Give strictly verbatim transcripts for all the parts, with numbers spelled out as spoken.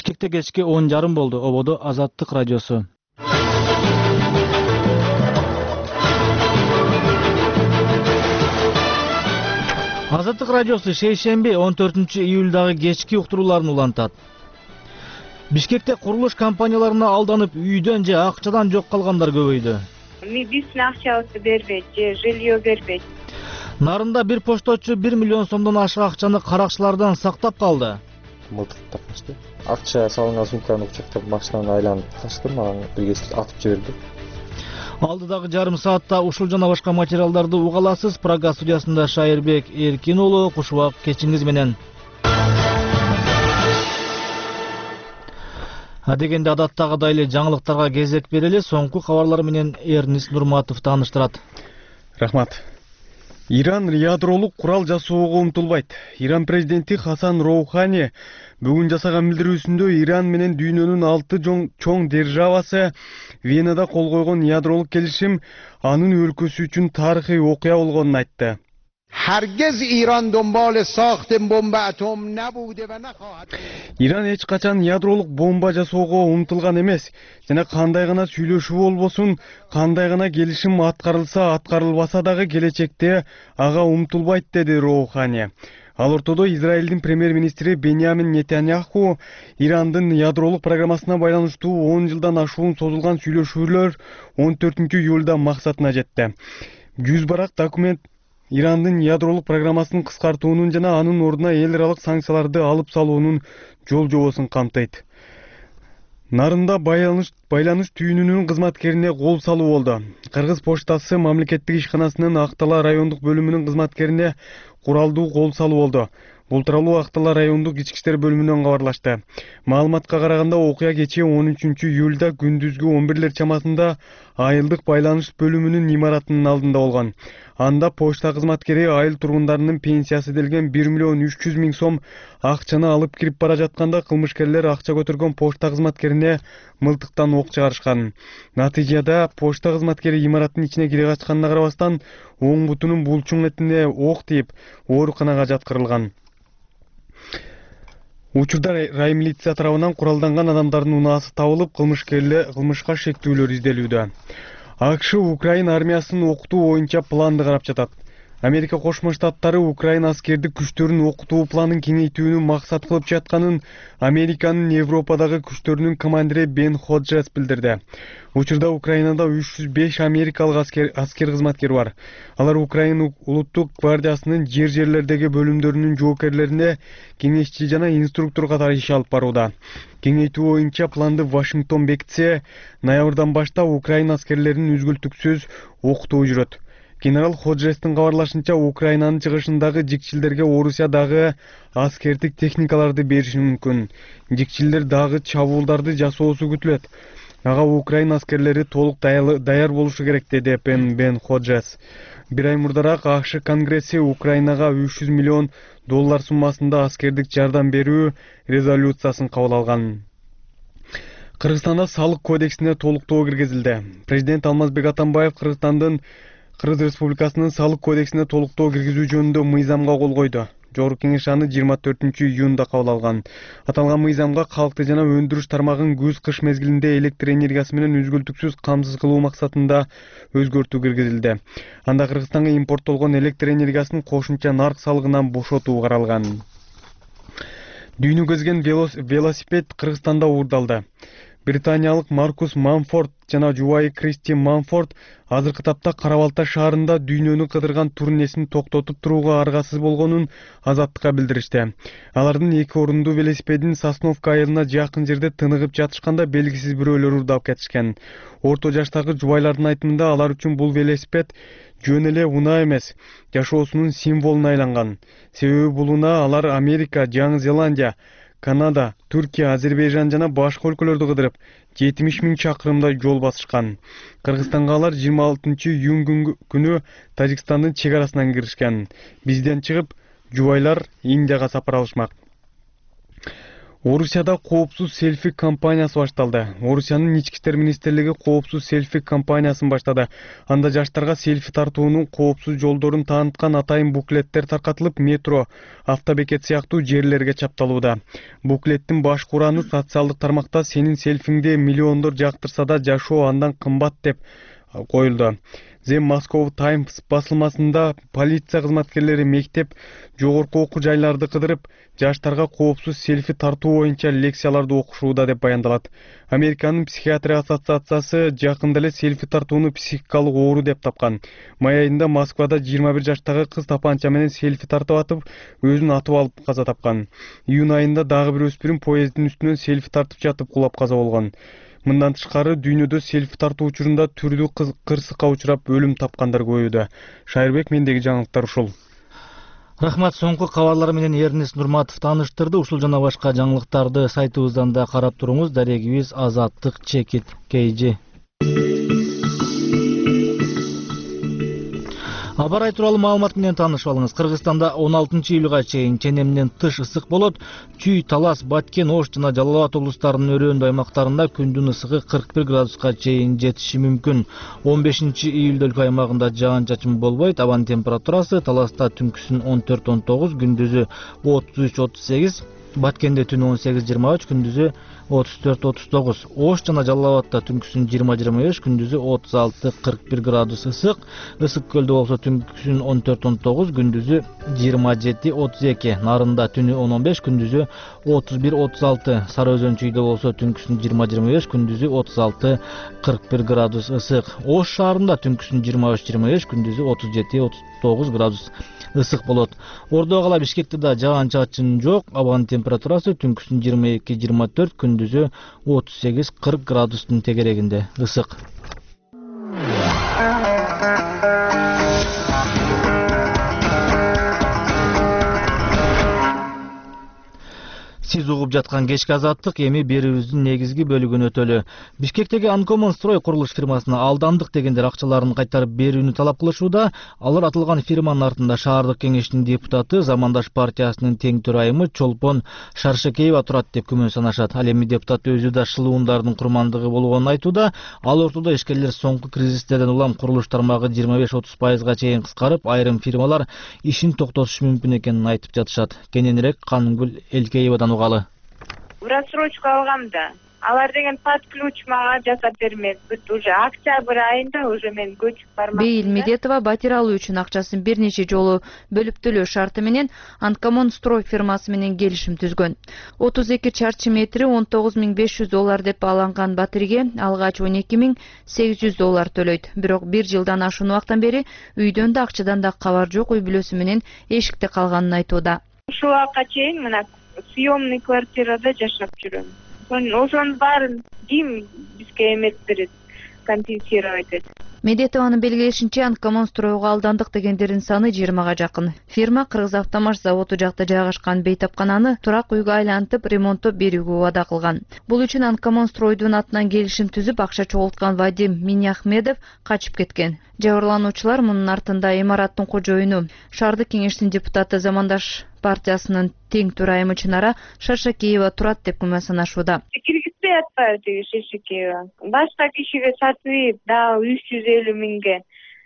Бишкекте кечки он жарым болду. Ободо Азаттык радиосу. Азаттык радиосу шейшемби он төртүнчү июлдагы кечки уктурууларын улантат. Бишкекте курулуш компанияларына алданып үйдөн же акчадан жок калгандар көбөйдү. Биз акчабызды бербейт же жилье бербейт. Нарында бир пошточу бир миллион сомдон ашык акчаны каракчылардан сактап калды. Мылтыктап качты. Акча салынган сумканы кучактап машинаны айланып качты, мага бир кез атып жиберди. Алдыдагы жарым саатта ушул жана башка материалдарды уга аласыз. Прага студиясында Шайырбек Эркин уулу, кушубак кечиңиз менен. Адегенде адаттагыдай эле жаңылыктарга кезек берели. Соңку кабарлар менен Эрнис Нурматов тааныштырат. Рахмат. Иран ядролук курал жасоого умтулбайт. Иран президенти Хасан Роухани бүгүн жасаган билдирүүсүндө Иран менен дүйнөнүн алты чоң державасы Венада кол койгон ядролук келишим анын өлкөсү үчүн тарыхый окуя болгонун айтты. Hergez İran dönbal saaht bomba atom nabude ve nakhahat. Иран эч качан ядролук бомба жасоого умтулган эмес. Жана кандай гана сүйлөшүү болбосун, кандай гана келишим аткарылса, аткарылбаса дагы келечекте ага умтулбайт, деди Роухани. Ал ортодо Израилдин премьер-министри Беньямин Нетаньяху Ирандын ядролук программасына байланыштуу он жылдан ашуун созулган сүйлөшүүлөр он төртүнчү июлда максатына жетти. жүз барак документ Ирандын ядролук программасын кыскартуунун жана анын ордуна эл аралык санкцияларды алып салуунун жол жобосун камтыйт. Нарында байланыш байланыш түйүнүнүн кызматкерине кол салуу болду. Кыргыз поштасы мамлекеттик ишканасынын Актала райондук бөлүмүнүн кызматкерине куралдуу кол салуу болду. Бул тууралуу Актала райондук ички иштер бөлүмүнөн кабарлашты. Маалыматка караганда окуя кечээ он үчүнчү июлда күндүзгү он бирлер чамасында айылдык байланыш бөлүмүнүн имаратынын алдында болгон. Анда почта кызматкери айыл тургундарынын пенсиясы делген бир миллион үч жүз миң сом акчаны алып кирип бара жатканда кылмышкерлер акча көтөргөн почта кызматкерине мылтыктан ок чыгарышкан. Натыйжада почта кызматкери имараттын ичине кире качканына карабастан оң бутунун булчуң этине ок тийип, ооруканага жаткырылган. Учурда рай милиция тарабынан куралданган адамдардын унаасы табылып, кылмышкерлер кылмышка шектүүлөр изделүүдө. АКШ Украина армиясын окутуу боюнча планды карап жатат. Америка Кошмо Штаттары Украина аскердик күчтөрүнүн окутуу планын кеңейтүүнү максат кылып жатканын Американын Европадагы күчтөрүнүн командири Бен Ходжес билдирди. Учурда Украинада үч жүз беш америкалык аскер аскер кызматкер бар. Алар Украина улуттук гвардиясынын жер жерлердеги бөлүмдөрүнүн жоокерлерине кеңешчи жана инструктор катары иш алып барууда. Кеңейтүү боюнча планды Вашингтон бекитсе, ноябрдан баштап Украина аскерлеринин үзгүлтүксүз окутуу жүрөт. Генерал Ходжестин кабарлашынча, Украинанын чыгышындагы жикчилдерге Орусия дагы аскердик техникаларды бериши мүмкүн. Жикчилдер дагы чабуулдарды жасоосу күтүлөт. Ага Украина аскерлери толук даяр болушу керек, деди Бен Ходжес. Бир ай мурдараак АКШ Конгресси Украинага үч жүз миллион доллар суммасында аскердик жардам берүү резолюциясын кабыл алган. Кыргызстанда салык кодексине толуктоо киргизилди. Президент Алмазбек Атамбаев Кыргызстандын Кыргыз Республикасынын салык кодексине толуктоо киргизүү жөнүндө мыйзамга кол койду. Жогорку кеңеш аны жыйырма төртүнчү июнда кабыл алган. Аталган мыйзамга калкты жана өндүрүш тармагын күз-кыш мезгилинде электр энергиясы менен үзгүлтүксүз камсыз кылуу максатында өзгөртүү киргизилди. Анда Кыргызстанга импорттолгон электр энергиясын кошумча нарк салыгынан бошотуу каралган. Дүйнө көзген велосипед Кыргызстанда уурдалды. Британиялык Маркус Манфорд жана жубайы Кристи Манфорд азыркы тапта Кара-Балта шаарында дүйнөнү кыдырган турнесин токтотуп турууга аргасыз болгонун Азаттыкка билдиришти. Алардын эки орундуу велосипедин Сосновка айылына жакын жерде тыныгып жатышканда белгисиз бирөөлөр уурдап кетишкен. Орто жаштагы жубайлардын айтымында алар үчүн бул велосипед жөн эле унаа эмес, жашоосунун символуна айланган. Себеби бул унаа алар Америка, Жаңы Зеландия, Канада, Түркия, Азербайжан жана башка өлкөлөрдү кыдырып, жетимиш миң чакырымдай жол басышкан. Кыргызстанга алар жыйырма алтынчы июнь күнү Тажикстандын чек арасынан киришкен. Бизден чыгып, жубайлар Индияга сапар алышмак. Орусияда коопсуз селфи кампаниясы башталды. Орусиянын ички иштер министрлиги коопсуз селфи кампаниясын баштады. Анда жаштарга селфи тартуунун коопсуз жолдорун тааныткан атайын буклеттер таркатылып, метро, автобекет сыяктуу жерлерге чапталууда. Буклеттин баш кураны социалдык тармакта сенин селфиңди миллиондор жактырса да жашоо андан кымбат деп коюлду. The Moscow Times басылмасында полиция кызматкерлери мектеп, жогорку окуу жайларды кыдырып, жаштарга коопсуз селфи тартуу боюнча лекцияларды окушууда деп баяндалат. Американын психиатрия ассоциациясы жакында эле селфи тартууну психикалык оору деп тапкан. Май айында Москвада жыйырма бир жаштагы кыз тапанча менен селфи тартып атып, өзүн атып алып каза тапкан. Июнь айында дагы бир өспүрүм поезддин үстүнөн селфи тартып жатып кулап каза болгон. Мындан тышкары дүйнөдө селфи тартуу учурунда түрдүү кырсыкка учурап өлүм тапкандар көбөйдү. Шайырбек, мендеги жаңылыктар ушул. Рахмат, соңку кабарлар менен Эрнест Нурматов тааныштырды. Ушул жана башка жаңылыктарды сайтыбыздан да карап туруңуз. Дарегибиз Азаттык Чекит Кейжи. Абарай тууралуу маалымат менен таанышып алыңыз. Кыргызстанда он алтынчы июлга чейин ченемден тыш ысык болот. Чүй, Талас, Баткен, Ош жана Жалал Абад облустарынын өрөөндүү аймактарында күндүн ысыгы кырк бир градуска чейин жетиши мүмкүн. он бешинчи июлда өлкө аймагында жаан-чачын болбойт. Абанын температурасы Таласта түнкүсүн он төрт он тогуз, күндүзү отуз үч отуз сегиз, Баткенде түнү он сегиз жыйырма үч, күндүзү отуз төрт отуз тогуз. Ош жана Жалал Абадта түнкүсүн жыйырма жыйырма беш, күндүзү отуз алты кырк бир градус ысык. Ысык көлдө болсо түнкүсүн он төрт он тогуз, күндүзү жыйырма жети отуз эки. Нарында түнү он он беш, күндүзү отуз бир отуз алты. Сары Өзөн чүйдө болсо түнкүсүн жыйырма жыйырма беш, күндүзү отуз алты кырк бир градус ысык. Ош шаарында түнкүсүн жыйырма үч жыйырма беш, күндүзү отуз жети отуз тогуз градус ысык болот. Ордо кала Бишкекте да жаан-чачын жок. Абанын температурасы түнкүсүн жыйырма эки жыйырма төрт, күндүзү отуз сегиз кырк градустун тегерегинде ысык. Сиз угуп жаткан кечки азаттык эми берүүбүздүн негизги бөлүгүнө өтөлү. Бишкектеги Анкомон строй курулуш фирмасына алдандык дегендер акчаларын кайтарып берүүнү талап кылышууда. Алар атылган фирманын артында шаардык кеңештин депутаты, Замандаш партиясынын тең төрайымы Чолпон Шаршекеева турат деп күмөн санашат. Ал эми депутат өзү да шылуундардын курмандыгы болгонун айтууда. Ал ортодо ишкерлер соңку кризистерден улам курулуш тармагы жыйырма беш отуз пайызга чейин кыскарып, айрым фирмалар ишин токтотушу мүмкүн экенин айтып жатышат. Кененирээк Канымгүл Элкеевадан угалы. В рассрочку алгам да. Алар деген под ключ мага жасап бермек. Бүт уже октябрь айында уже мен көчүп бармакмын. Бейил Медетова батир алуу үчүн акчасын бир нече жолу бөлүп төлөө шарты менен Анкомон строй фирмасы менен келишим түзгөн. отуз эки чарчы метри он тогуз миң беш жүз доллар деп аланган батирге алгач он эки миң сегиз жүз доллар төлөйт. Бирок бир жылдан ашуун убактан бери үйдөн да акчадан да кабар жок, үй бүлөсү менен эшикте калганын айтууда. Ушул убакка чейин мына съемный квартирада жашап жүрөм. Ошонун баарын ким бизге эмес берет, компенсировать этет? Медетованын белгилешинче, Анкомон стройго алдандык дегендердин саны жыйырмага жакын. Фирма Кыргызавтомаш заводу жакта жайгашкан бейтапкананы турак үйгө айлантып, ремонттоп берүүгө убада кылган. Бул үчүн Анкомон стройдун атынан келишим түзүп, акча чогулткан Вадим Миняхмедов качып кеткен. Жабырлануучулар мунун артында имараттын кожоюну, шаардык кеңештин депутаты, Замандаш партиясынын тең төрайымы Чынара Шаршекеева турат деп күмөн санашууда. Киргизбей атпайбы тиги Шаршекеева? Башка кишиге сатып, да үч жүз элүү миңге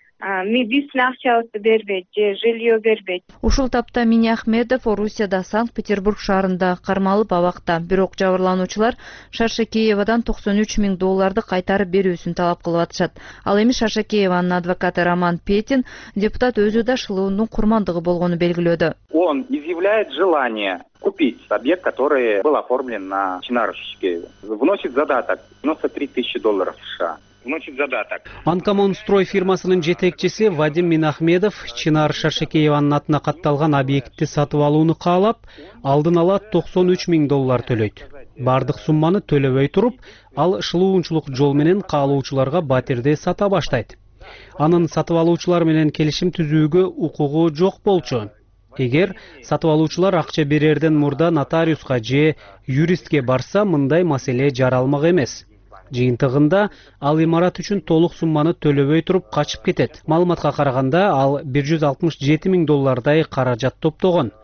биздин акчабызды бербейт же жилье бербейт. Ушул тапта Миняхмедов Орусияда Санкт-Петербург шаарында кармалып абакта. Бирок жабырлануучулар Шаршекеевадан токсон үч миң долларды кайтарып берүүсүн талап кылып атышат. Ал эми Шаршекееванын адвокаты Роман Петин депутат өзү да шылуунун курмандыгы болгону белгилөөдө. Он изъявляет желание купить объект, который был оформлен на Чинару Шаршекееву. Вносит задаток девяносто три тысячи долларов США. Вносит задаток. Анкомон строй фирмасынын жетекчиси Вадим Минахмедов Чынар Шаршекееванын атына катталган объектти сатып алууну каалап, алдын ала токсон үч миң доллар төлөйт. Бардык сумманы төлөбөй туруп, ал шылуунчулук жол менен каалоочуларга батирди сата баштайт. Анын сатып алуучулар менен келишим түзүүгө укугу жок болчу. Эгер сатып алуучулар акча берерден мурда нотариуска же юристке барса, мындай маселе жаралмак эмес. Жыйынтыгында ал имарат үчүн толук сумманы төлөбөй туруп качып кетет. Маалыматка караганда, ал бир жүз алтымыш жети миң доллардай каражат топтогон.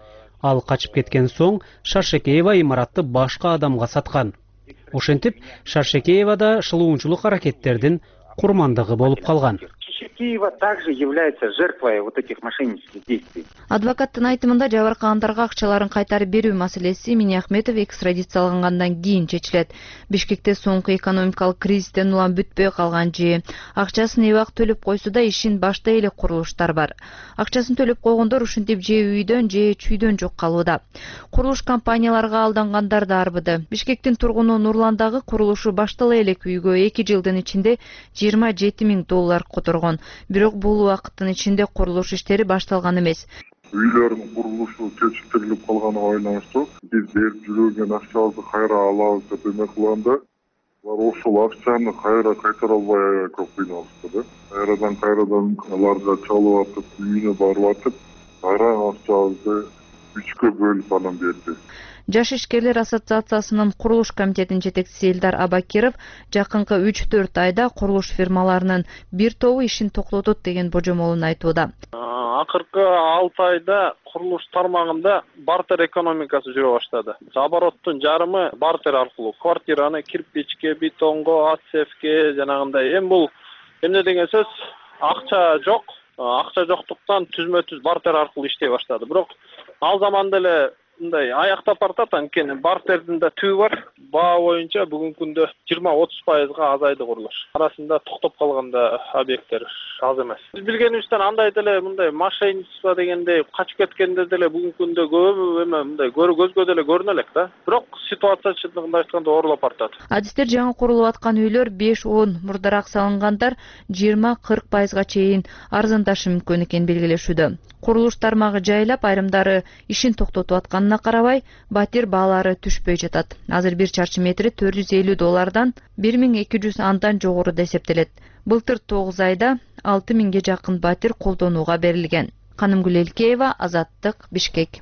Ал качып кеткен соң Шаршекеева имаратты башка адамга саткан. Ошентип, Шаршекеева да шылуунчулук аракеттердин курмандыгы болуп калган. Шаршекеева также является жертвой вот этих мошеннических действий. Адвокаттын айтымында жабыркагандарга акчаларын кайтарып берүү маселеси Минахметов экстрадициялангандан кийин чечилет. Бишкекте соңку экономикалык кризистен улам бүтпөй калган же акчасын эбак төлөп койсо да ишин баштай элек курулуштар бар. Акчасын төлөп койгондор ушинтип же үйдөн же чүйдөн жок калууда. Курулуш компанияларга алдангандар да арбыды. Бишкектин тургуну Нурландагы курулушу баштала элек үйгө эки жылдын ичинде жыйырма жети миң доллар которгон. Бирок бул убакыттын ичинде курулуш иштери башталган эмес. Үйлөрдүн курулушу кечиктирилип калганына байланыштуу биз берип жүргөн акчабызды кайра алабыз деп эме кылганда алар ошол акчаны кайра кайтара албай көп кыйналышты да. Кайрадан кайрадан аларга чалып атып, үйүнө барып атып, кайра акчабызды үчкө бөлүп анан берди. Жаш ишкерлер ассоциациясынын курулуш комитетинин жетекчиси Элдар Абакиров жакынкы үч төрт айда курулуш фирмаларынын бир тобу ишин токтотот деген божомолун айтууда. Акыркы алты айда курулуш тармагында бартер экономикасы жүрө баштады. Обороттун жарымы бартер аркылуу квартираны кирпичке, бетонго, асфальтке жанагындай. Эми бул эмне деген сөз? Акча жок. Акча жоктуктан түзмө-түз бартер аркылуу иштей баштады. Бирок ал заманда эле мындай аяктап бартат, анткени бартердин да түбү бар. Баа боюнча бүгүнкү күндө жыйырма отуз пайызга азайды курулуш. Арасында токтоп калганда объекттер аз эмес. Биз билгенибизден андай деле мындай мошенничество дегендей качып кеткендер деле бүгүнкү күндө көп эме мындай көзгө деле көрүнө элек да. Бирок ситуация чындыгында айтканда оорлоп бартат. Адистер жаңы курулуп аткан үйлөр беш он мурдараак салынгандар жыйырма кырк пайызга чейин арзандашы мүмкүн экенин белгилешүүдө. Курулуш тармагы жайлап, айрымдары ишин токтотуп атканына карабай, батир баалары түшпөй жатат. Азыр бир чарчы метри төрт жүз элүү доллардан бир миң эки жүз андан жогоруда эсептелет. Былтыр тогуз айда алты миңге жакын батир колдонууга берилген. Канымгүл Элкеева, Азаттык, Бишкек.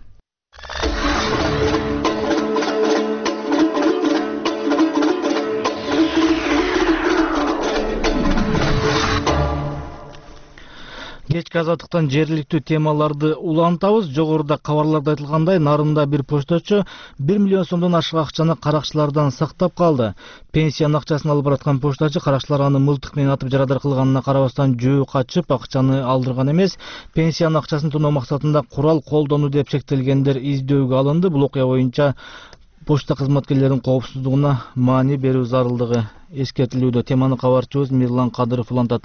Кечки азаттыктан жергиликтүү темаларды улантабыз. Жогоруда кабарларда айтылгандай, Нарында бир почтачы бир миллион сомдон ашык акчаны каракчылардан сактап калды. Пенсиянын акчасын алып бараткан почтачы каракчылар аны мылтык менен атып жарадар кылганына карабастан жөө качып, акчаны алдырган эмес. Пенсиянын акчасын тоноо максатында курал колдонуу деп чектелгендер издөөгө алынды. Бул окуя боюнча почта кызматкерлеринин коопсуздугуна маани берүү зарылдыгы эскертилүүдө. Теманы кабарчыбыз Мирлан Кадыров улантат.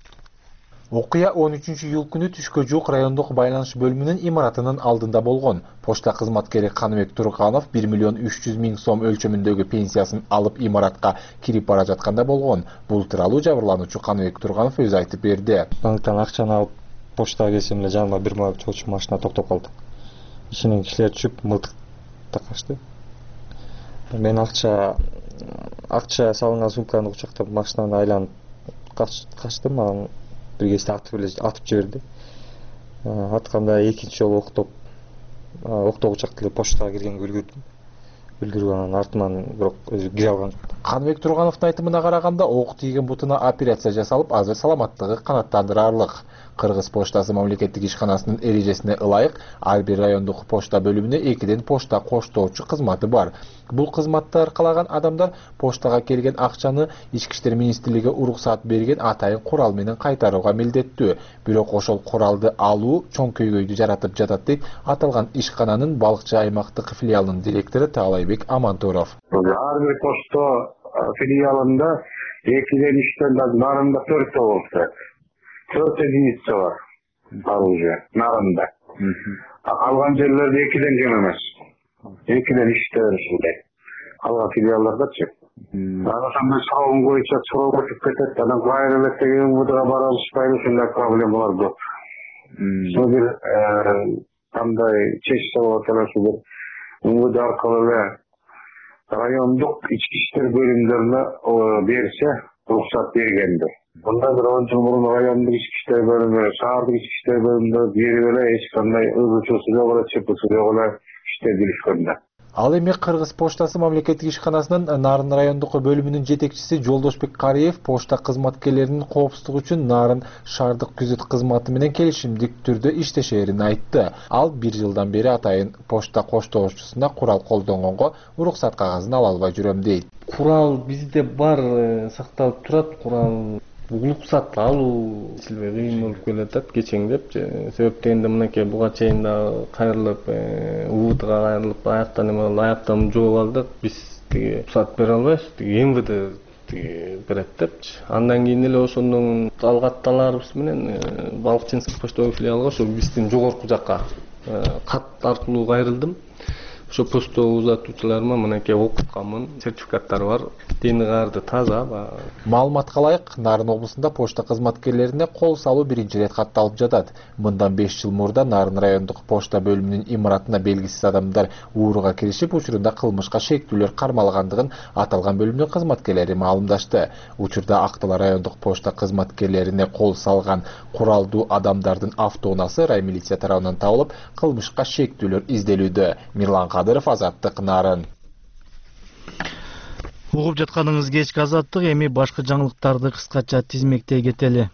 Окуя он үчүнчү июль күнү түшкө жук райондук байланыш бөлүмүнүн имаратынын алдында болгон. Почта кызматкери Каныбек Турганов бир миллион үч жүз миң сом өлчөмүндөгү пенсиясын алып имаратка кирип бара жатканда болгон. Бул тууралуу жабырлануучу Каныбек Турганов өзү айтып берди. Банктан акчаны алып почтага келсем эле жаныма бир чолчу машина токтоп калды. Ишинен кишилер түшүп мылтык такашты. Мен акча акча салынган сумканы кучактап машинаны айланып качтым. Анан бир кезде атып эле атып жиберди. Атканда экинчи жолу октоп октогучак эле почтага киргенге үлгүрдүм. Үлгүрүп анан артынан бирок өзү кире алган. Каныбек Тургановдун айтымына караганда, ок тийген бутуна операция жасалып, азыр саламаттыгы канааттандырарлык. Кыргыз поштасы мамлекеттик ишканасынын эрежесине ылайык ар бир райондук почта бөлүмүнө экиден почта коштоочу кызматы бар. Бул кызматты аркалаган адамдар поштага келген акчаны Ички иштер министрлиги уруксат берген атайын курал менен кайтарууга милдеттүү. Бирок ошол куралды алуу чоң көйгөйдү жаратып жатат дейт аталган ишкананын Балыкчы аймактык филиалынын директору Таалайбек Амантуров. Ар бир почта филиалында экиден үчтөн Нарында төрттө болуп төрт единица бар оружие Нарында. Калган жерлерде экиден кем эмес. Экиден үчтө беришилди. Калган филиалдардачы. Анан салым боюнча суроо өтүп кетет. Анан кайра эле деген мудага бара алышпайбы, ушундай проблемалар көп. Ошо бир кандай чечсе болот эле ошо бир муд аркылуу эле райондук ички иштер бөлүмдөрүнө берсе уруксат бергенди. Bundan bir on yıl burun rayonluk içki işleri bölümü, şahardaki içki işleri bölümünde bir böyle hiç kanday ızıçısı yok, çıpısı yok, işte dilişkönde. Ал эми Кыргыз поштасы мамлекеттик ишканасынын Нарын райондук бөлүмүнүн жетекчиси Жолдошбек Кариев пошта кызматкерлеринин коопсуздугу үчүн Нарын шаардык күзөт кызматы менен келишимдик түрдө иштешерин айтты. Ал бир жылдан бери атайын пошта коштоочусуна курал колдонгонго уруксат кагазын ала албай жүрөм дейт. Курал бизде бар, сакталып турат. Курал уруксат алуу силбей кыйын болуп келатат кечеңдеп. Себеп дегенде мынакей буга чейин да кайрылып, убутга кайрылып, аяктан эме аяктан жооп алдык. Биз тиги уруксат бере албайбыз. Тиги эм вэ дэ берет депчи. Андан кийин эле ошондон алгатталарыбыз менен Балыкчинск почтовый филиалга ошо биздин жогорку жакка кат аркылуу кайрылдым. Ошо почта узатуучуларыма мынакей окутканмын, сертификаттары бар, дени каарды таза. Маалыматка ылайык, Нарын облусунда почта кызматкерлерине кол салуу биринчи рет катталып жатат. Мындан беш жыл мурда Нарын райондук почта бөлүмүнүн имаратына белгисиз адамдар ууруга киришип, учурунда кылмышка шектүүлөр кармалгандыгын аталган бөлүмдүн кызматкерлери маалымдашты. Учурда Актала райондук почта кызматкерлерине кол салган куралдуу адамдардын автоунаасы раймилиция тарабынан табылып, кылмышка шектүүлөр изделүүдө. Мирлан Кадыров, Азаттык, Нарын. Угуп жатканыңыз кечки Азаттык, эми башка жаңылыктарды кыскача тизмектей кетели.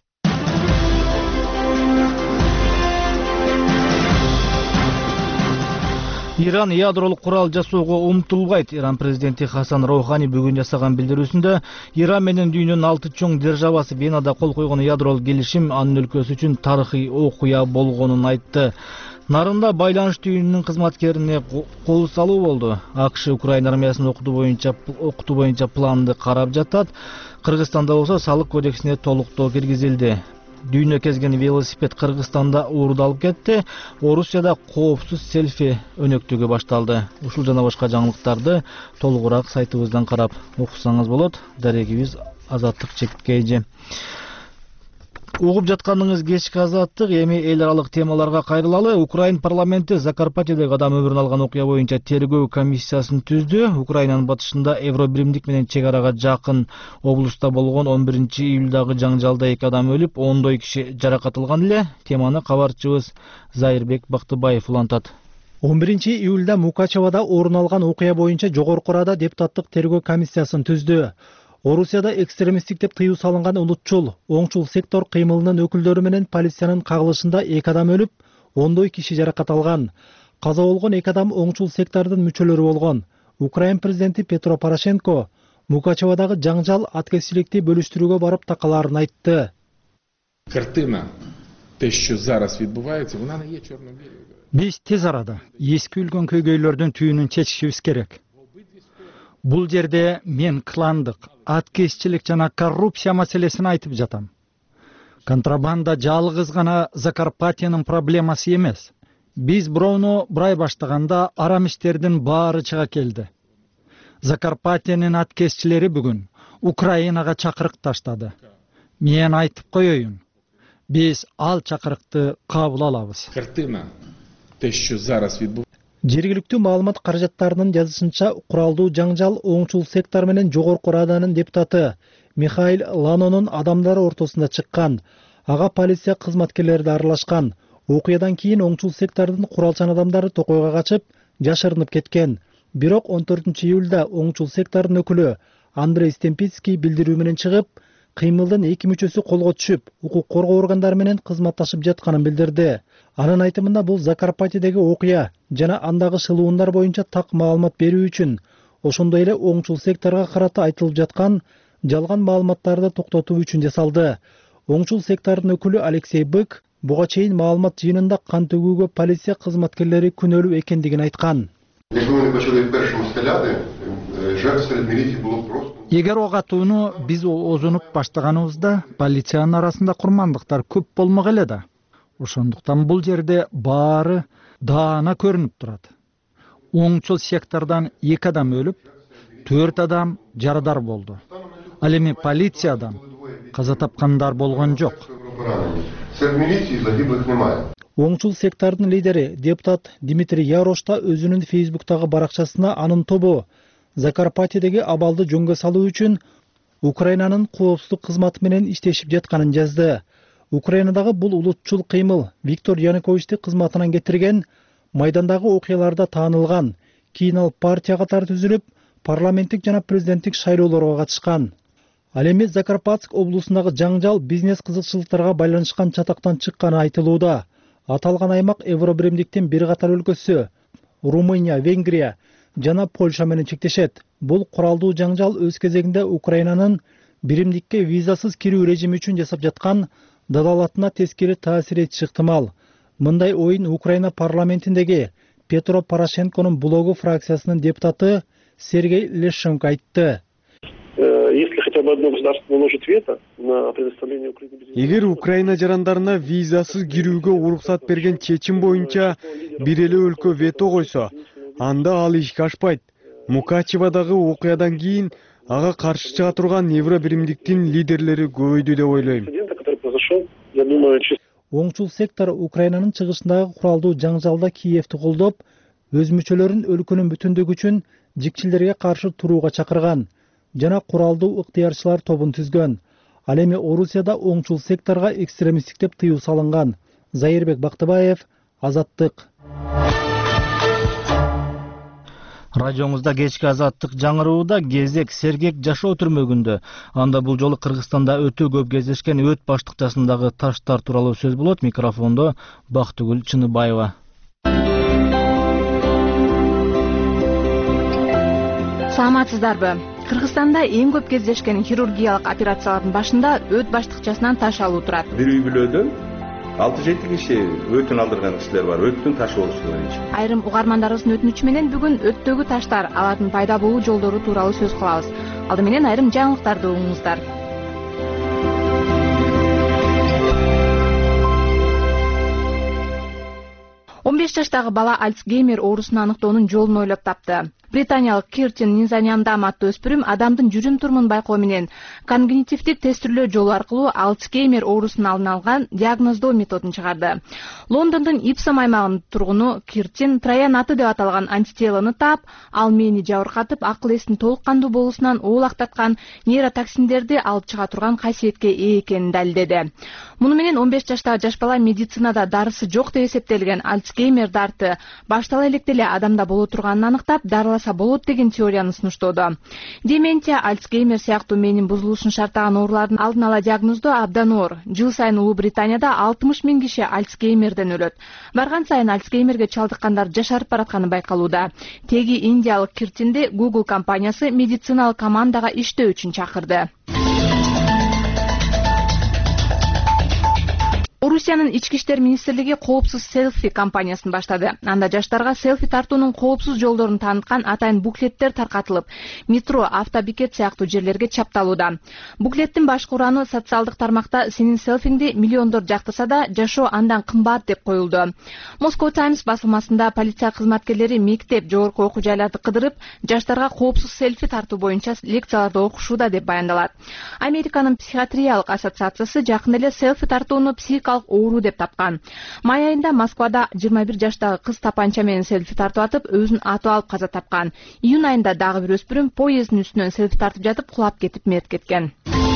Иран ядролук курал жасоого умтулбайт. Иран президенти Хасан Роухани бүгүн жасаган билдирүүсүндө Иран менен дүйнөнүн алты чоң державасы Венада кол койгон ядролук келишим анын өлкөсү үчүн тарыхый окуя болгонун айтты. Нарында байланыш түйүнүнүн кызматкерине кол салуу болду. АКШ Украина армиясынын окутуу боюнча окутуу боюнча планды карап жатат. Кыргызстанда болсо салык кодексине толуктоо киргизилди. Дүйнө кезген велосипед Кыргызстанда уурдалып кетти. Орусияда коопсуз селфи өнөктүгү башталды. Ушул жана башка жаңылыктарды толугураак сайтыбыздан карап окусаңыз болот. Дарегибиз Азаттык чеккейжи. Угуп жатканыңыз кечки Азаттык, эми эл аралык темаларга кайрылалы. Украин парламенти Закарпатьедеги адам өмүрүн алган окуя боюнча тергөө комиссиясын түздү. Украинанын батышында Евробиримдик менен чек арага жакын облуста болгон он биринчи июлдагы жаңжалда эки адам өлүп, ондой киши жаракат алган эле. Теманы кабарчыбыз Зайырбек Бактыбаев улантат. он биринчи июлда Мукачевада орун алган окуя боюнча жогорку Рада депутаттык тергөө комиссиясын түздү. Орусияда экстремисттик деп тыюу салынган улутчул, оңчул сектор кыймылынын өкүлдөрү менен полициянын кагылышында эки адам өлүп, ондой киши жаракат алган. Каза болгон эки адам оңчул сектордун мүчөлөрү болгон. Украин президенти Петро Порошенко Мукачевадагы жаңжал аткезчиликти бөлүштүрүүгө барып такаларын айтты. Картина те, що зараз відбувається, вона не є чорно-білою. Биз тез арада эски үлгөн көйгөйлөрдүн түйүнүн чечишибиз керек. Бул жерде мен кландык, аткезчилик жана коррупция маселесин айтып жатам. Контрабанда жалгыз гана Закарпатьянын проблемасы эмес. Биз бироону бурай баштаганда арам иштердин баары чыга келди. Закарпатьянын аткезчилери бүгүн Украинага чакырык таштады. Мен айтып коеюн. Биз ал чакырыкты кабыл алабыз. Картина те, що зараз відбувається. Жергиликтүү маалымат каражаттарынын жазышынча, куралдуу жаңжал оңчул сектор менен жогорку Раданын депутаты Михаил Ланонун адамдары ортосунда чыккан. Ага полиция кызматкерлери да аралашкан. Окуядан кийин оңчул сектордун куралчан адамдары токойго качып, жашырынып кеткен. Бирок он төртүнчү июлда оңчул сектордун өкүлү Андрей Стемпицкий билдирүү менен чыгып, кыймылдын эки мүчөсү колго түшүп, укук коргоо органдары менен кызматташып жатканын билдирди. Анын айтымында бул Закарпатьедеги окуя жана андагы шылуундар боюнча так маалымат берүү үчүн, ошондой эле оңчул секторго карата айтылып жаткан жалган маалыматтарды токтотуу үчүн жасалды. Оңчул сектордун өкүлү Алексей Бык буга чейин маалымат жыйынында кан төгүүгө полиция кызматкерлери күнөөлүү экендигин айткан. Эгер ок атууну биз озунуп баштаганыбызда полициянын арасында курмандыктар көп болмок эле да. Ошондуктан бул жерде баары даана көрүнүп турат. Оңчул сектордон эки адам өлүп, төрт адам жарадар болду. Ал эми полициядан каза тапкандар болгон жок. Оңчул сектордун лидери депутат Дмитрий Ярош да өзүнүн Фейсбуктагы баракчасына анын тобу Закарпатьедеги абалды жөнгө салуу үчүн Украинанын коопсуздук кызматы менен иштешип жатканын жазды. Украинадагы бул улутчул кыймыл Виктор Януковичти кызматынан кетирген, майдандагы окуяларда таанылган, кийин ал партия катары түзүлүп, парламенттик жана президенттик шайлоолорго катышкан. Ал эми Закарпатск облусундагы жаңжал бизнес кызыкчылыктарга байланышкан чатактан чыкканы айтылууда. Аталган аймак Евробиримдиктин бир катар өлкөсү Румыния, Венгрия жана Польша менен чектешет. Бул куралдуу жаңжал өз кезегинде Украинанын биримдикке визасыз кирүү режими үчүн жасап жаткан дадалатына тескери таасир этиши ыктымал. Мындай оюн Украина парламентиндеги Петро Порошенконун блогу фракциясынын депутаты Сергей Лещенко айтты. Если хотя бы одно государство наложит вето на предоставление Украине... Эгер Украина жарандарына визасыз кирүүгө уруксат берген чечим боюнча бир эле өлкө вето койсо, анда ал ишке ашпайт. Мукачевадагы окуядан кийин ага каршы чыга турган Евробиримдиктин лидерлери көбөйдү деп ойлойм. Оңчул сектор Украинанын чыгышындагы куралдуу жаңжалда Киевти колдоп, өз мүчөлөрүн өлкөнүн бүтүндүгү үчүн жикчилерге каршы турууга чакырган жана куралдуу ыктыярчылар тобун түзгөн. Ал эми Орусияда оңчул секторго экстремисттик деп тыюу салынган. Зайырбек Бактыбаев, Азаттык. Радиоңузда кечки Азаттык жаңырууда кезек сергек жашоо түрмөгүндө. Анда бул жолу Кыргызстанда өтө көп кездешкен өт баштыкчасындагы таштар тууралуу сөз болот. Микрофондо Бактыгүл Чыныбаева. Саламатсыздарбы? Кыргызстанда эң көп кездешкен хирургиялык операциялардын башында өт баштыкчасынан таш алуу турат. Бир үй бүлөдөн алты жети киши өтүн алдырган кишилер бар, өттүн ташы болушу боюнча. Айрым угармандарыбыздын өтүнүчү менен бүгүн өттөгү таштар, алардын пайда болуу жолдору тууралуу сөз кылабыз. Алды менен айрым жаңылыктарды угуңуздар. он беш жаштагы бала Альцгеймер оорусун аныктоонун жолун ойлоп тапты. Британиялык Киртин Низаняндам аттуу өспүрүм адамдын жүрүм-турумун байкоо менен когнитивдик тестирлөө жолу аркылуу Альцгеймер оорусун алдын алган диагноздоо методун чыгарды. Лондондун Ипсом аймагынын тургуну Киртин Троян аты деп аталган антителону таап, ал мээни жабыркатып, акыл эстин толук кандуу болуусунан оолактаткан нейротоксиндерди алып чыга турган касиетке ээ экенин далилдеди. Муну менен он беш жаштагы жаш бала медицинада дарысы жок деп эсептелген Альцгеймер дарты баштала электе эле адамда боло турганын аныктап, дарыласа болот деген теорияны сунуштоодо. Деменция, Альцгеймер сыяктуу мээнин бузулушун шарттаган оорулардын алдын ала диагноздоо абдан оор. Жыл сайын Улуу Британияда алтымыш миң киши Альцгеймерден өлөт. Барган сайын Альцгеймерге чалдыккандар жашарып баратканы байкалууда. Теги индиялык Киртинди Google компаниясы медициналык командага иштөө үчүн чакырды. Орусиянын ички иштер министрлиги коопсуз селфи кампаниясын баштады. Анда жаштарга селфи тартуунун коопсуз жолдорун тааныткан атайын буклеттер таркатылып, метро, автобекет сыяктуу жерлерге чапталууда. Буклеттин башкы ураны социалдык тармакта сенин селфиңди миллиондор жактырса да, жашоо андан кымбат деп коюлду. Moscow Times басылмасында полиция кызматкерлери мектеп, жогорку окуу жайларды кыдырып, жаштарга коопсуз селфи тартуу боюнча лекцияларды окушууда деп баяндалат. Американын психиатриялык ассоциациясы жакында эле селфи тартууну психикалык оору деп тапкан. Май айында Москвада жыйырма бир жаштагы кыз тапанча менен селфи тартып атып, өзүн атып алып каза тапкан. Июнь айында дагы бир өспүрүм поезддин үстүнөн селфи тартып жатып кулап кетип мерт кеткен.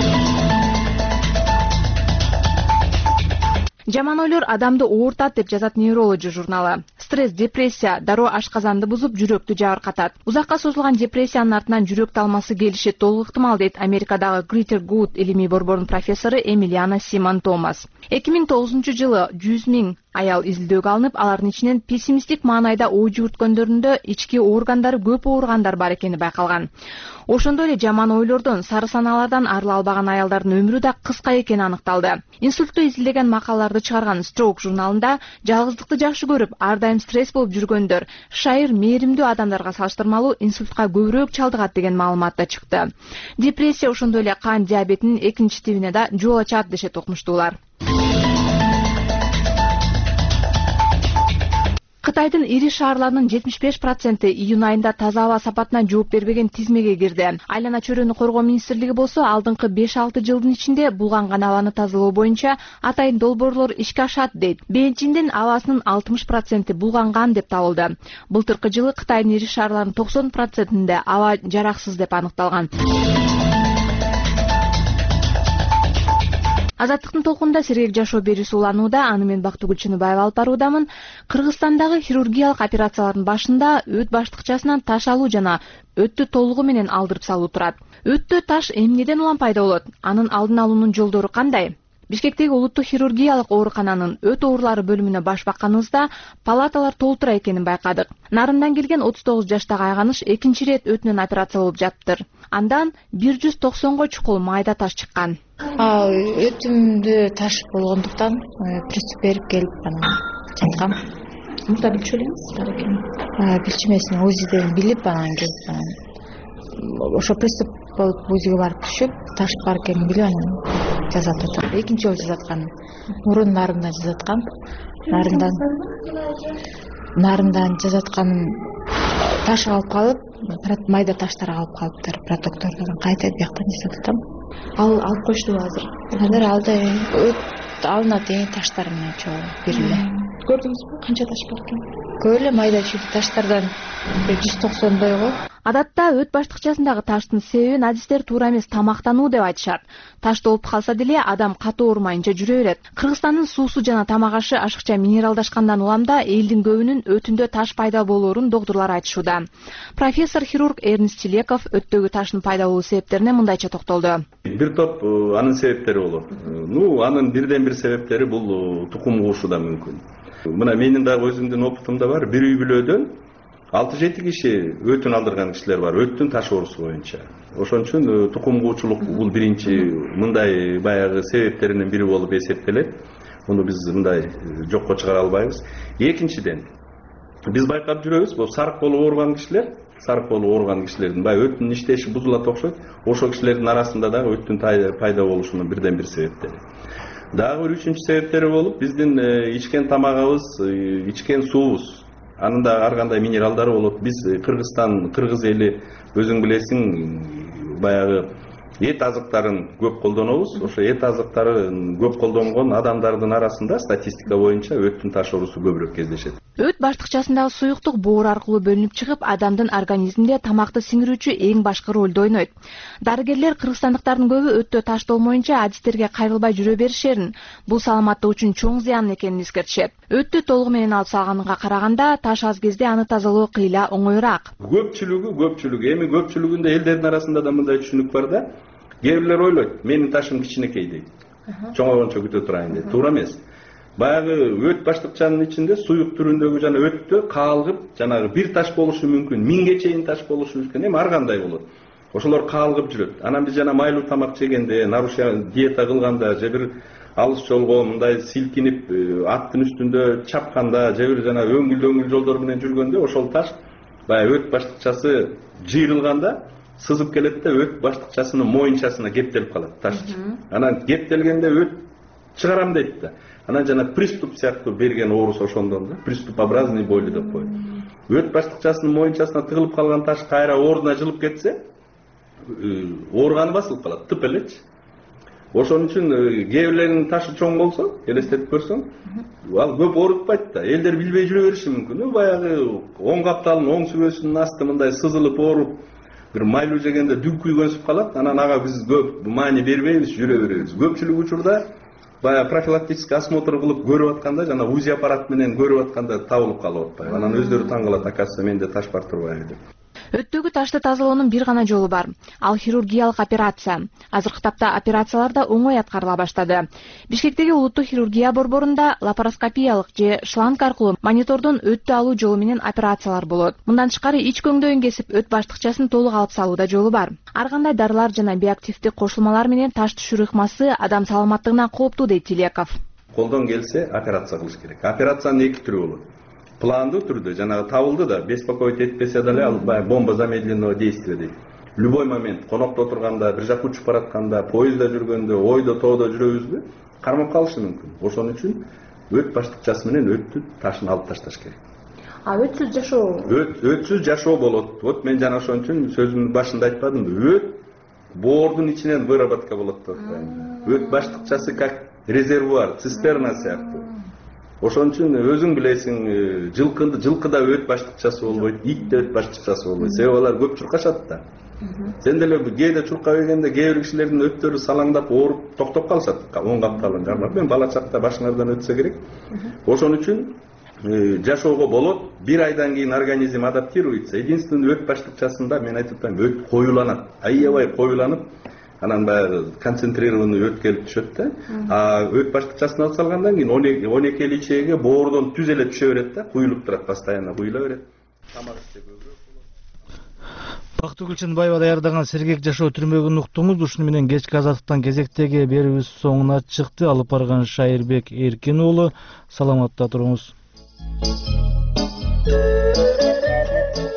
Жаман ойлор адамды оорутат деп жазат Neurology журналы. Стресс, депрессия дароо ашказанды бузуп, жүрөктү жабыркатат. Узакка созулган депрессиянын артынан жүрөк талмасы келиши толук ыктымал дейт Америкадагы Greater Good илимий борборунун профессору Эмилиана Симон Томас. эки миң тогузунчу жылы жүз миң аял изилдөөгө алынып, алардын ичинен пессимисттик маанайда ой жүгүрткөндөрүндө ички органдары көп ооругандар бар экени байкалган. Ошондой эле жаман ойлордон, сары санаалардан арыла албаган аялдардын өмүрү да кыска экени аныкталды. Инсультту изилдеген макалаларды чыгарган Stroke журналында жалгыздыкты жакшы көрүп, ар дайым стресс болуп жүргөндөр шайыр мээримдүү адамдарга салыштырмалуу инсультка көбүрөөк чалдыгат деген маалымат да чыкты. Депрессия ошондой эле кан диабетинин экинчи тибине да жол ачат дешет окумуштуулар. Кытайдын ири шаарларынын жетимиш беш проценти июнь айында таза аба сапатына жооп бербеген тизмеге кирди. Айлана чөйрөнү коргоо министрлиги болсо алдыңкы беш алты жылдын ичинде булганган абаны тазалоо боюнча атайын долбоорлор ишке ашат дейт. Бейжиңдин абасынын алтымыш проценти булганган деп табылды. Былтыркы жылы Кытайдын ири шаарларынын токсон процентинде аба жараксыз деп аныкталган. Азаттыктын толкунда Сергек жашоо берүүсү уланууда. Аны мен Бактыгүл Чыныбаева алып баруудамын. Кыргызстандагы хирургиялык операциялардын башында өт баштыкчасынан таш алуу жана өттү толугу менен алдырып салуу турат. Өттө таш эмнеден улам пайда болот? Анын алдын алуунун жолдору кандай? Бишкектеги улуттук хирургиялык оорукананын өт оорулары бөлүмүнө баш бакканыбызда палаталар толтура экенин байкадык. Нарындан келген отуз тогуз жаштагы айганыш экинчи ирет өтүнөн операция болуп жатыптыр. Андан бир жүз токсонго чукул майда таш чыккан. Ал өтүмдө таш болгондуктан приступ берип келип анан жаткам. Мурда билчү элеңиз? Билчү эмес, УЗИден билип анан келип анан ошо приступ болуп УЗИге барып түшүп, таш бар экенин билип анан жазат атат. Экинчи жолу жазаткан. Мурун нарындан жазаткан. Нарындан нарындан жазаткан таш алып калып, майда таштар алып калыптыр. Протоктордон кайта бияктан жасап атам. Ал алып коюшту азыр. Азыр алды өт алынат эң таштар менен чогуу бир эле. Көрдүңүзбү? Канча таш бар экен? Көп эле майда чүйдү таштардан жүз токсондой го. Адатта өт баштыкчасындагы таштын себебин адистер туура эмес тамактануу деп айтышат. Таш толуп калса деле адам катуу оорумайынча жүрө берет. Кыргызстандын суусу жана тамак ашы ашыкча минералдашкандан улам да элдин көбүнүн өтүндө таш пайда болоорун доктурлар айтышууда. Профессор хирург Эрнест Чилеков өттөгү таштын пайда болуу себептерине мындайча токтолду. Бир топ анын себептери болот. Ну, анын бирден бир себептери бул тукум куушу да мүмкүн. Мына менин дагы өзүмдүн опытымда бар. Бир үй бүлөдөн алты жети киши өтүн алдырган кишилер бар, өттүн таш оорусу боюнча. Ошон үчүн тукум куучулук бул биринчи мындай баягы себептеринин бири болуп эсептелет. Муну биз мындай жокко чыгара албайбыз. Экинчиден, биз байкап жүрөбүз, бул сарык болуп ооруган кишилер, сарык болуп ооруган кишилердин баягы өттүн иштеши бузулат окшойт. Ошол кишилердин арасында дагы өттүн пайда болушунун бирден бир себептери. Дагы бир үчүнчү себептери болуп, биздин ичкен тамагыбыз, ичкен суубуз, анын да ар кандай минералдары болот. Биз Кыргызстан, кыргыз эли өзүң билесиң, баягы эт азыктарын көп колдонобуз. Ошо эт азыктарын көп колдонгон адамдардын арасында статистика боюнча өттүн таш оорусу көбүрөөк кездешет. Өт баштыкчасындагы суюктук боор аркылуу бөлүнүп чыгып, адамдын организминде тамакты сиңирүүчү эң башкы ролду ойнойт. Дарыгерлер кыргызстандыктардын көбү өттө таш толмоюнча адистерге кайрылбай жүрө беришерин, бул саламаттык үчүн чоң зыян экенин эскертишет. Өттү толугу менен алып салганга караганда таш аз кезде аны тазалоо кыйла оңоюраак. Көпчүлүгү, көпчүлүгү, эми көпчүлүгүндө элдердин арасында да мындай түшүнүк бар да. Кээ бирлер ойлойт, менин ташым кичинекей дейт. Чоңойгончо күтө турайын дейт. Туура эмес. Баягы өт баштыкчанын ичинде суюк түрүндөгү жана өттө каалгып, жанагы бир таш болушу мүмкүн, миңге чейин таш болушу мүмкүн. Эми ар кандай болот. Ошолор каалгып жүрөт. Анан биз жана майлуу тамак жегенде, нарушение диета кылганда, же бир алыс жолго мындай силкинип, аттын үстүндө чапканда, же бир жана өңгүл-өңгүл жолдор менен жүргөндө ошол таш баягы өт баштыкчасы жыйрылганда сызып келет да өт баштыкчасынын моюнчасына кептелип калат таш. Анан кептелгенде өт чыгарам дейт да. Анан жана приступ сыяктуу берген оорус ошондон да, приступообразный бойлу деп коет. Өт баштыкчасынын моюнчасына тыгылып калган таш кайра ордуна жылып кетсе, ооруганы басылып калат, тып элечи. Ошон үчүн кээ бирлеринин ташы чоң болсо, элестетип көрсөң, ал көп оорутпайт да. Элдер билбей жүрө бериши мүмкүн. Баягы оң капталынын оң сүбөсүнүн асты мындай сызылып ооруп, бир майлуу жегенде дүңкүй көнсүп калат. Анан ага биз көп маани бербейбиз, жүрө беребиз. Көпчүлүк учурда баягы профилактический осмотр кылып көрүп атканда, жана УЗИ аппарат менен көрүп атканда табылып калып атпайбы. Анан өздөрү таң калат, акасы менде таш бар турбайбы деп. Өттөгү ташты тазалоонун бир гана жолу бар. Ал хирургиялык операция. Азыркы тапта операциялар да оңой аткарыла баштады. Бишкектеги улуттук хирургия борборунда лапароскопиялык же шланг аркылуу монитордон өттү алуу жолу менен операциялар болот. Мындан тышкары ич көңдөйүн кесип өт баштыкчасын толук алып салууда жолу бар. Ар кандай дарылар жана биоактивдик кошулмалар менен таш түшүрүү ыкмасы адам саламаттыгына кооптуу дейт Чилеков. Колдон келсе операция кылыш керек. Операциянын эки түрү болот. Пландуу түрдө жанагы табылды да, беспокоить этпесе деле ал бомба замедленного действия дейт. Любой момент конокто отурганда, бир жака учуп баратканда, поездда жүргөндө, ойдо тоодо жүрөбүзбү, кармап калышы мүмкүн. Ошон үчүн өт баштыкчасы менен өттүн ташын алып ташташ керек. А өтсүз жашоо? Өт өтсүз жашоо болот. Вот мен жана ошон үчүн сөзүмдүн башында айтпадымбы? Өт боордун ичинен выработка болот деп атпаймынбы? Өт баштыкчасы как резервуар, цистерна сыяктуу. Ошон үчүн өзүң билесиң, жылкында жылкыда өт баштыкчасы болбойт, итте өт баштыкчасы болбойт. Себеби алар көп чуркашат да. Сен деле кээде чуркап бергенде кээ бир кишилердин өттөрү салаңдап ооруп токтоп калышат. Оң капталын кармап. Мен бала чакта башыңардан өтсө керек. Ошон үчүн жашоого болот. Бир айдан кийин организм адаптируется. Единственный өт баштыкчасында мен айтып атам, өт коюланат. Аябай коюланып, анан баягы концентрированный өт келип түшөт да. А өт баштыкчасын алып салгандан кийин он эки личеге боордон түз эле түшө берет да, куюлуп турат, постоянно куюла берет. Тамак иштеп Бактыгүл Чынбаева даярдаган сергек жашоо түрмөгүн уктуңуз. Ушуну менен кечки азаттыктан кезектеги берүүбүз соңуна чыкты. Алып барган Шайырбек Эркин уулу. Саламатта туруңуз.